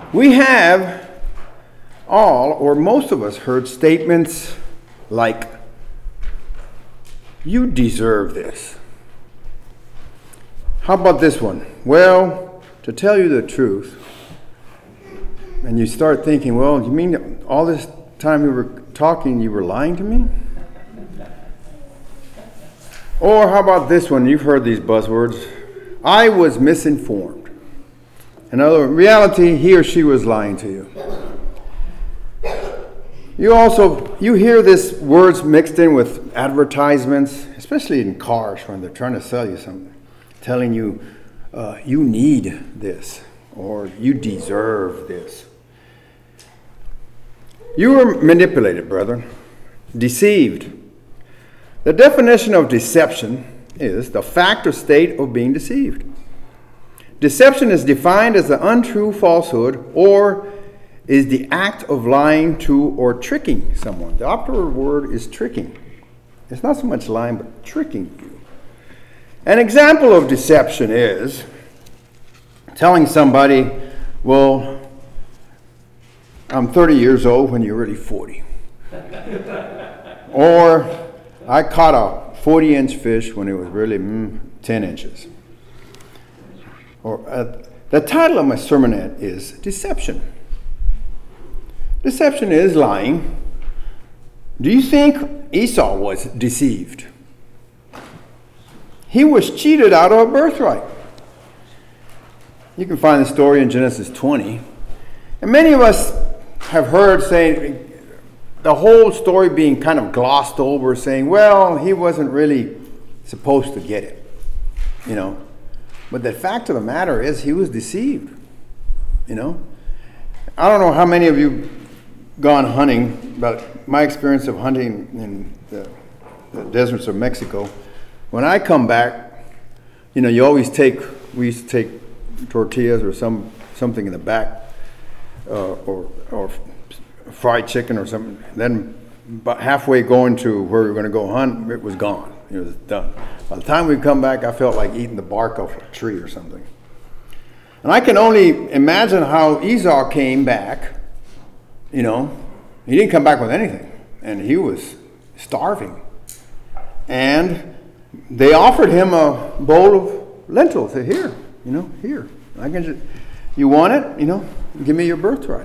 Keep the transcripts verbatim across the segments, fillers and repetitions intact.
We have all, or most of us, heard statements like, "You deserve this." How about this one? "Well, to tell you the truth," and you start thinking, well, you mean all this time we were talking, you were lying to me? Or how about this one? You've heard these buzzwords. "I was misinformed." In other words, reality, he or she was lying to you. You also, you hear these words mixed in with advertisements, especially in cars when they're trying to sell you something, telling you, uh, you need this, or you deserve this. You were manipulated, brethren, deceived. The definition of deception is the fact or state of being deceived. Deception is defined as the untrue falsehood or is the act of lying to or tricking someone. The operative word is tricking. It's not so much lying, but tricking you. An example of deception is telling somebody, well, I'm thirty years old when you're really forty. Or I caught a forty inch fish when it was really mm, ten inches. Or uh, the title of my sermonette is Deception. Deception is lying. Do you think Esau was deceived? He was cheated out of a birthright. You can find the story in Genesis twenty. And many of us have heard saying, the whole story being kind of glossed over, saying, well, he wasn't really supposed to get it, you know. But the fact of the matter is he was deceived, you know. I don't know how many of you gone hunting, but my experience of hunting in the, the deserts of Mexico, when I come back, you know, you always take, we used to take tortillas or some something in the back, uh, or or fried chicken or something. Then about halfway going to where we were going to go hunt, it was gone. It was done. By the time we come back, I felt like eating the bark off a tree or something. And I can only imagine how Esau came back. You know, he didn't come back with anything, and he was starving. And they offered him a bowl of lentils. They said, here, you know, here. I can just, you want it? You know, give me your birthright.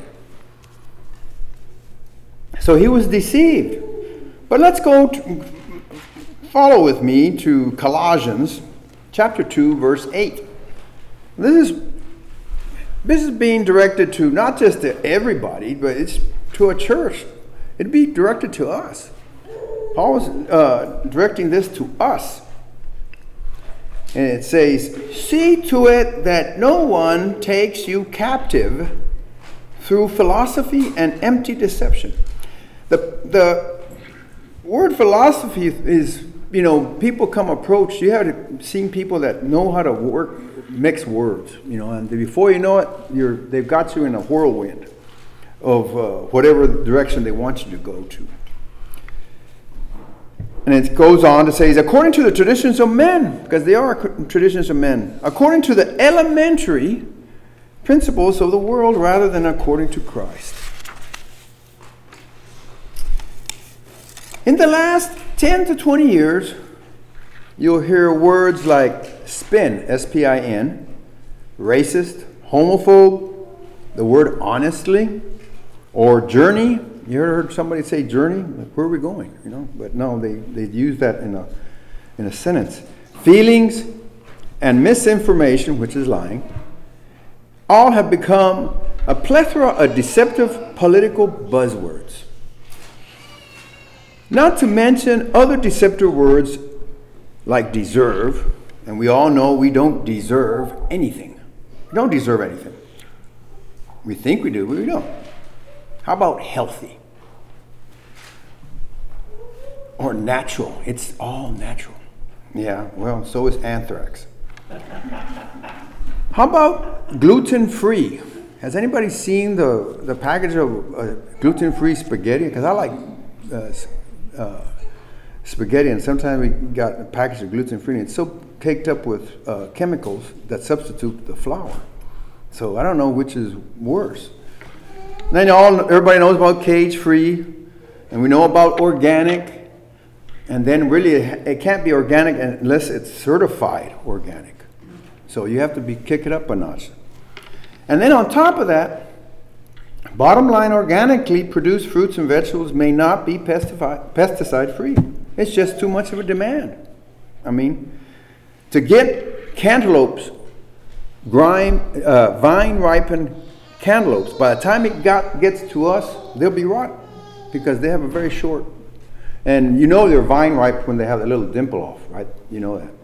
So he was deceived. But let's go to, follow with me to Colossians chapter two, verse eight. This is this is being directed to not just to everybody, but it's to a church. It'd be directed to us. Paul was uh, directing this to us. And it says, see to it that no one takes you captive through philosophy and empty deception. The the word philosophy is, you know, people come approach, you have seen people that know how to work, mix words, you know, and before you know it, you're they've got you in a whirlwind of uh, whatever direction they want you to go to. And it goes on to say, according to the traditions of men, because they are traditions of men, according to the elementary principles of the world rather than according to Christ. In the last ten to twenty years, you'll hear words like spin, S P I N, racist, homophobe, the word honestly, or journey. You heard somebody say journey? Where are we going? You know, but no, they, they use that in a in a sentence. Feelings and misinformation, which is lying, all have become a plethora of deceptive political buzzwords. Not to mention other deceptive words like deserve, and we all know we don't deserve anything. We don't deserve anything. We think we do, but we don't. How about healthy? Or natural? It's all natural. Yeah, well, so is anthrax. How about gluten-free? Has anybody seen the, the package of uh, gluten-free spaghetti? Because I like uh, uh, spaghetti, and sometimes we got a package of gluten-free, and it's so caked up with uh, chemicals that substitute the flour. So I don't know which is worse. Then all everybody knows about cage-free, and we know about organic, and then really it, it can't be organic unless it's certified organic. So you have to be kick it up a notch. And then on top of that, bottom line, organically produced fruits and vegetables may not be pesticide pesticide free. It's just too much of a demand. I mean, to get cantaloupes, grime, uh, vine ripened cantaloupes, by the time it got, gets to us, they'll be rotten because they have a very short, and you know they're vine ripe when they have a little dimple off, right? You know that.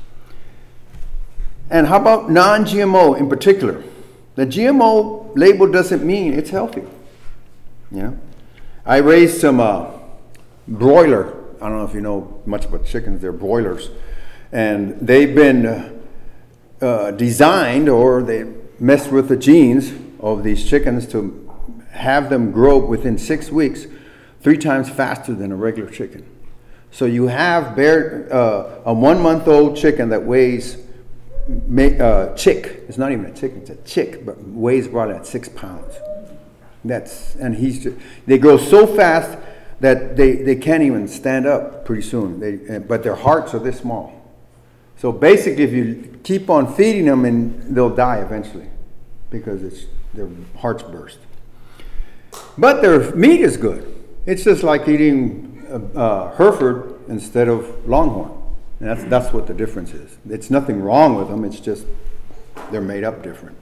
And how about non-G M O in particular? The G M O label doesn't mean it's healthy. You know, I raised some uh, broiler. I don't know if you know much about chickens. They're broilers, and they've been uh, uh, designed, or they messed with the genes of these chickens to have them grow within six weeks, three times faster than a regular chicken. So you have bare, uh, a one-month-old chicken that weighs, uh, chick. It's not even a chicken; it's a chick, but weighs probably at six pounds. That's and he's they grow so fast that they, they can't even stand up pretty soon. They but their hearts are this small. So basically, if you keep on feeding them, and they'll die eventually because it's their hearts burst. But their meat is good. It's just like eating uh, uh, Hereford instead of Longhorn. And that's that's what the difference is. It's nothing wrong with them. It's just they're made up different.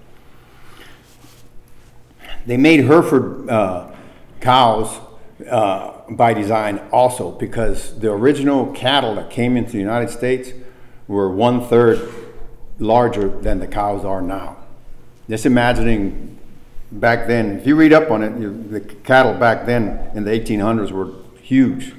They made Hereford uh, cows uh, by design also because the original cattle that came into the United States were one third larger than the cows are now. Just imagining back then, if you read up on it, you, the cattle back then in the eighteen hundreds were huge.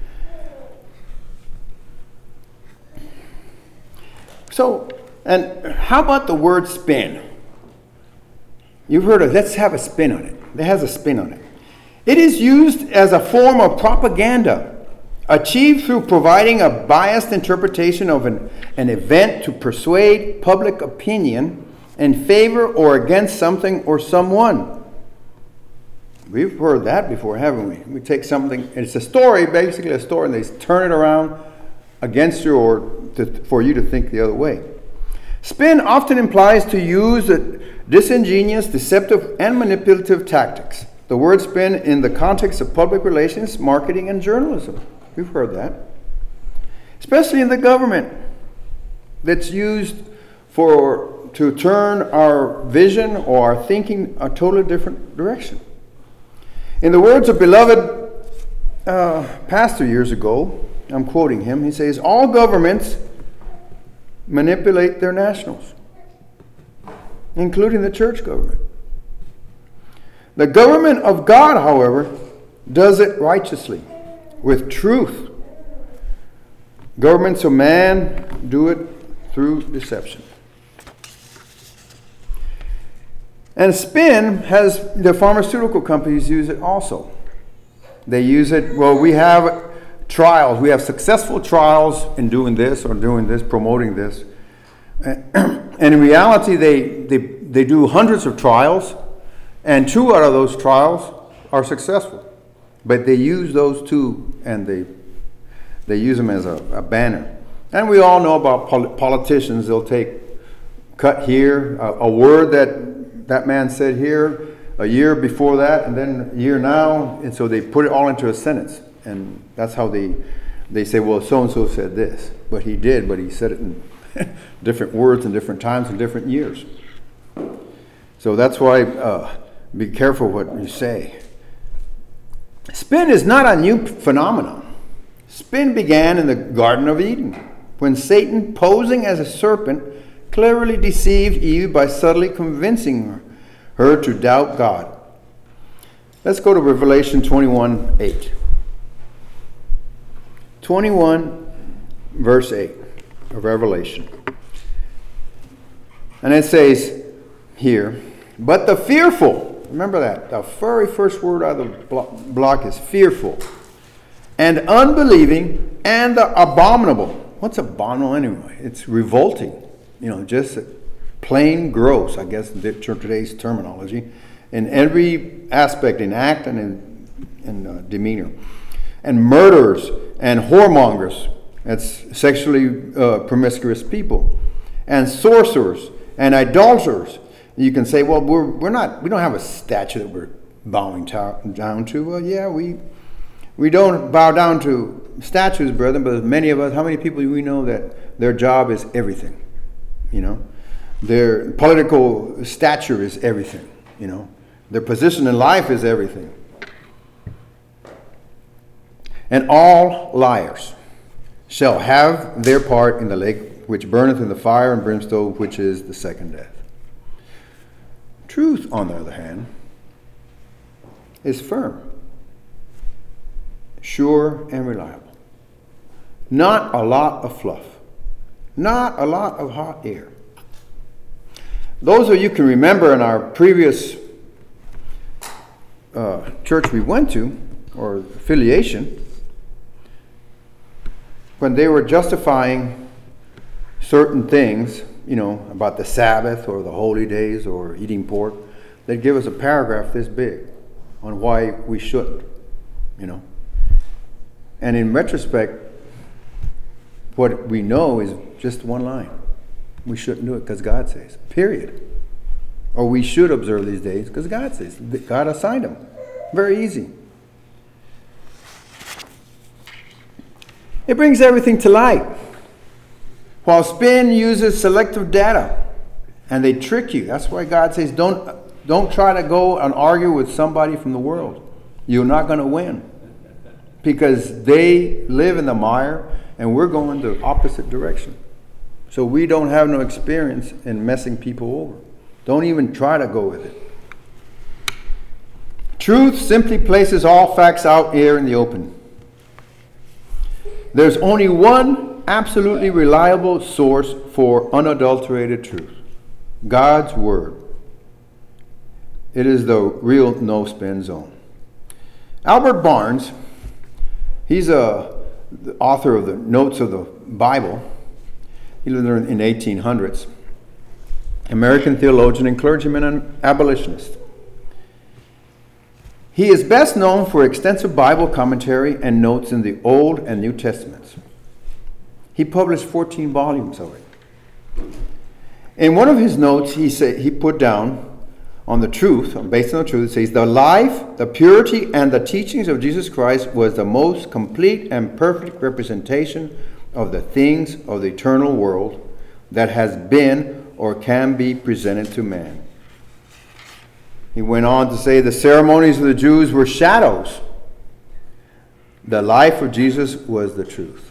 So, and how about the word spin? You've heard of, let's have a spin on it. It has a spin on it. It is used as a form of propaganda, achieved through providing a biased interpretation of an, an event to persuade public opinion in favor or against something or someone. We've heard that before, haven't we? We take something, it's a story, basically a story, and they turn it around against you or to, for you to think the other way. Spin often implies to use a disingenuous, deceptive, and manipulative tactics. The word spin in the context of public relations, marketing, and journalism. We've heard that. Especially in the government, that's used for to turn our vision or our thinking a totally different direction. In the words of beloved uh, pastor years ago, I'm quoting him, he says, all governments manipulate their nationals, including the church government. The government of God, however, does it righteously, with truth. Governments of man do it through deception. And spin has, the pharmaceutical companies use it also. They use it, well, we have trials. We have successful trials in doing this or doing this, promoting this. And in reality, they, they, they do hundreds of trials, and two out of those trials are successful. But they use those two, and they, they use them as a, a banner. And we all know about pol- politicians. They'll take, cut here, a, a word that that man said here, a year before that, and then a year now, and so they put it all into a sentence. And that's how they they say, well, so-and-so said this. But he did, but he said it in different words and different times and different years. So that's why uh, be careful what you say. Spin is not a new phenomenon. Spin began in the Garden of Eden, when Satan, posing as a serpent, cleverly deceived Eve by subtly convincing her to doubt God. Let's go to Revelation twenty-one eight. twenty-one, verse eight of Revelation. And it says here, but the fearful, remember that, the very first word out of the block is fearful, and unbelieving, and the abominable. What's abominable anyway? It's revolting. You know, just plain gross, I guess in today's terminology, in every aspect, in act and in, in uh, demeanor. And murderers and whoremongers, that's sexually uh, promiscuous people, and sorcerers and idolaters. You can say, well, we're we're not we don't have a statue that we're bowing to, down to. Well, yeah, we we don't bow down to statues, brethren, but many of us, how many people do we know that their job is everything? You know, their political stature is everything. You know, their position in life is everything. And all liars shall have their part in the lake which burneth in the fire and brimstone, which is the second death. Truth, on the other hand, is firm, sure, and reliable. Not a lot of fluff. Not a lot of hot air. Those of you can remember in our previous uh, church we went to, or affiliation, when they were justifying certain things, you know, about the Sabbath or the holy days or eating pork, they'd give us a paragraph this big on why we shouldn't, you know. And in retrospect, what we know is just one line. We shouldn't do it because God says, period. Or we should observe these days because God says. God assigned them. Very easy. It brings everything to light. While spin uses selective data, and they trick you. That's why God says, don't, don't try to go and argue with somebody from the world. You're not going to win. Because they live in the mire, and we're going the opposite direction. So we don't have no experience in messing people over. Don't even try to go with it. Truth simply places all facts out here in the open. There's only one absolutely reliable source for unadulterated truth. God's Word. It is the real no-spin zone. Albert Barnes, he's a, the author of the Notes of the Bible. He lived there in the eighteen hundreds. American theologian and clergyman and abolitionist. He is best known for extensive Bible commentary and notes in the Old and New Testaments. He published fourteen volumes of it. In one of his notes, he said he put down on the truth, based on the truth, it says, the life, the purity, and the teachings of Jesus Christ was the most complete and perfect representation of the things of the eternal world that has been or can be presented to man. He went on to say the ceremonies of the Jews were shadows. The life of Jesus was the truth.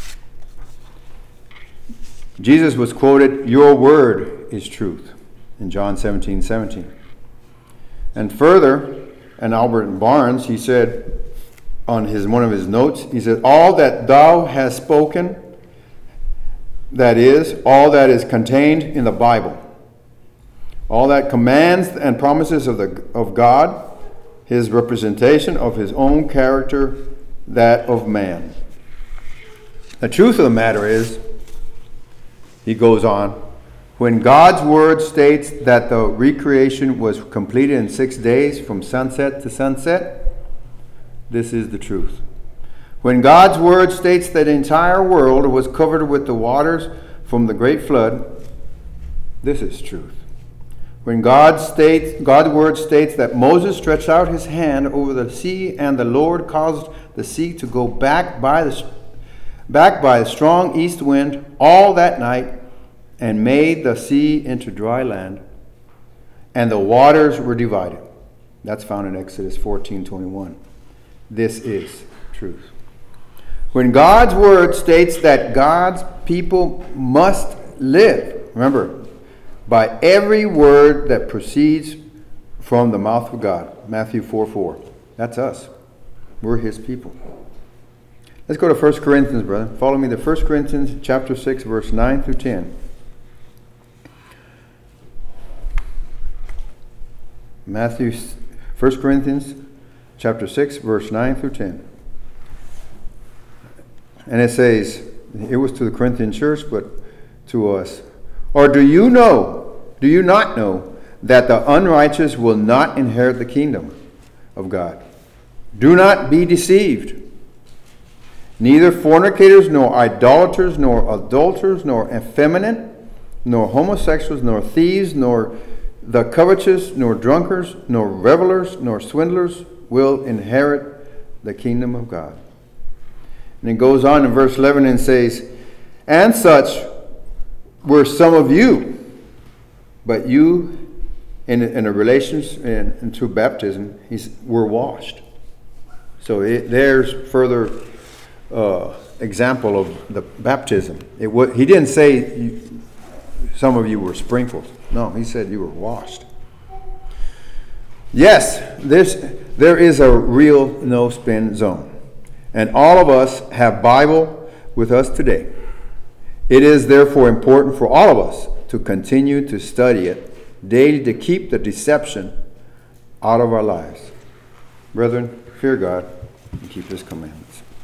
Jesus was quoted, your word is truth, in John seventeen seventeen. And further, and Albert Barnes, he said on his one of his notes, he said, all that thou hast spoken, that is, all that is contained in the Bible, all that commands and promises of the of God, his representation of his own character, that of man. The truth of the matter is, he goes on, when God's word states that the recreation was completed in six days from sunset to sunset, this is the truth. When God's word states that the entire world was covered with the waters from the great flood, this is truth. When God states, God's word states that Moses stretched out his hand over the sea and the Lord caused the sea to go back by the back by a strong east wind all that night and made the sea into dry land, and the waters were divided. That's found in Exodus fourteen twenty-one. This is truth. When God's word states that God's people must live, remember, by every word that proceeds from the mouth of God. Matthew four four. That's us. We're his people. Let's go to First Corinthians, brother. Follow me to First Corinthians chapter six, verse nine through ten. Matthew, First Corinthians chapter six, verse nine through ten. And it says, it was to the Corinthian church, but to us. Or do you know Do you not know that the unrighteous will not inherit the kingdom of God? Do not be deceived. Neither fornicators, nor idolaters, nor adulterers, nor effeminate, nor homosexuals, nor thieves, nor the covetous, nor drunkards, nor revelers, nor swindlers will inherit the kingdom of God. And it goes on in verse eleven and says, and such were some of you, but you, in, in a relations and, and through baptism, he's, were washed. So it, there's further uh, example of the baptism. It was, he didn't say you, some of you were sprinkled. No, he said you were washed. Yes, this, there is a real no-spin zone. And all of us have Bible with us today. It is therefore important for all of us to continue to study it daily to keep the deception out of our lives. Brethren, fear God and keep his commandments.